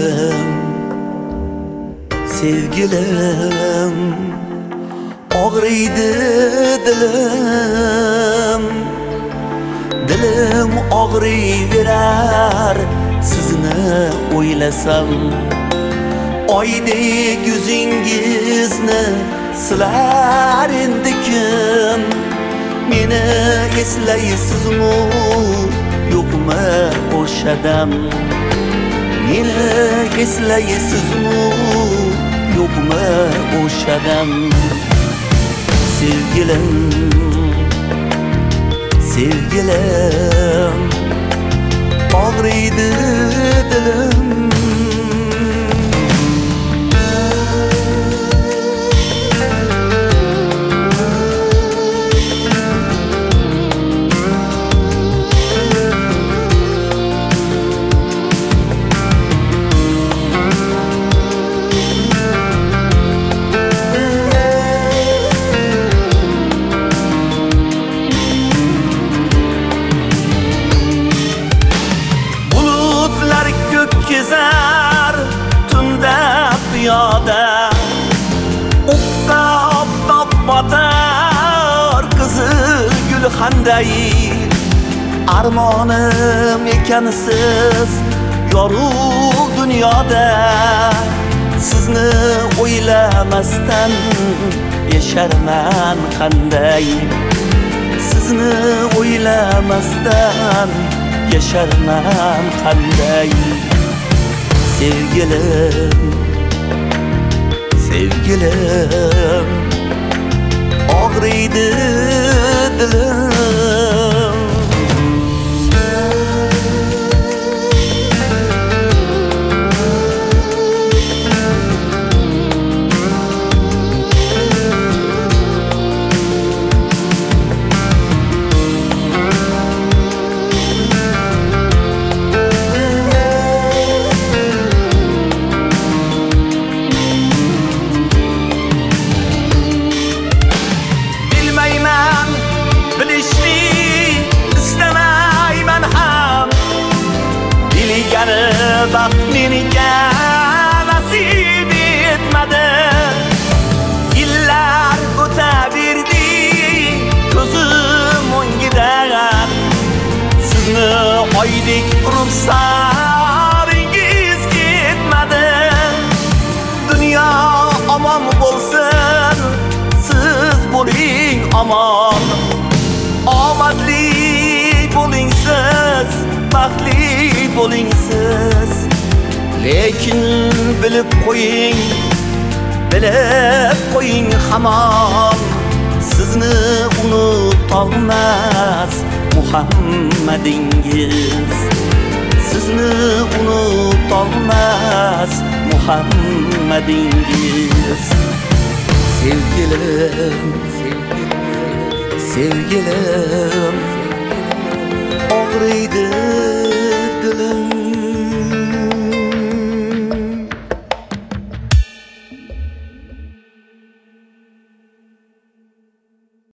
Sevgilim, sevgilim, ağrıydı dilim. Dilim ağrıyverer sizni o'ylasam. Oydek yüzüngizni silar endikim. Meni eslaysizmi yo'qmi o'shadam? Meni eslaysizmi yo'qmi o'shadam? Sevgilim, sevgilim, ağrıydı dilim. Gezer tunda piyoda, o'qqa oftob botar qizil gulxanday. Armonim ekansiz yorug' dunyoda, sizni o'ylamasdan yasharman qanday? Sizni o'ylamasdan yasharman qanday? Sevgilim, sevgilim, ağrıydı dilim. Baxt menga nasib etmadi. Yillar o'taverdi ko'zim o'ngidan. Sizni oydek ruxsaringiz ketmadi. Dunyo omon bo'lsin, siz bo'ling omon. Omadli bo'ling siz, baxtli bo'ling siz. Lekin bilib qo'ying hamon, sizni unutolmas Muhammadingiz. Sizni unutolmas Muhammadingiz. Sevgilim, sevgilim, ağrıydı dilim.